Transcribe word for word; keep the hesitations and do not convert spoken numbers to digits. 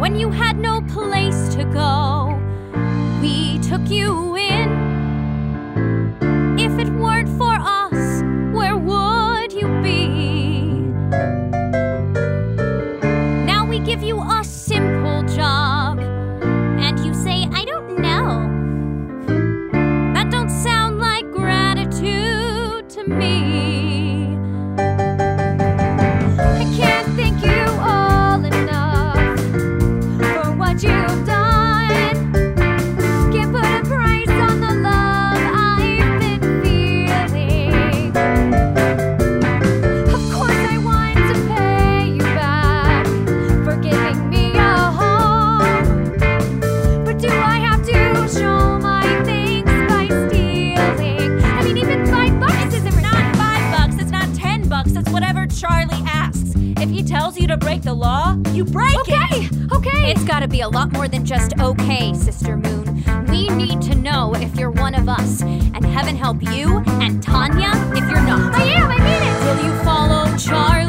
when you had no place to go, we took you in. If it weren't for us, where would you be? Now we give you a simple job, and you say, I don't know. That don't sound like gratitude to me. I can't thank you all enough for what you've done. Can't put a price on the love I've been feeling. Of course I want to pay you back for giving me a home, but do I have to show my thanks by stealing? I mean, even five bucks isn't not five bucks. It's not ten bucks. It's whatever Charlie asks. If he tells you to break the law, you break it. Okay, okay. It's got to be a lot more than just okay, Sister Moon. We need to know if you're one of us, and heaven help you and Tanya if you're not. I am. I mean it. Will you follow Charlie?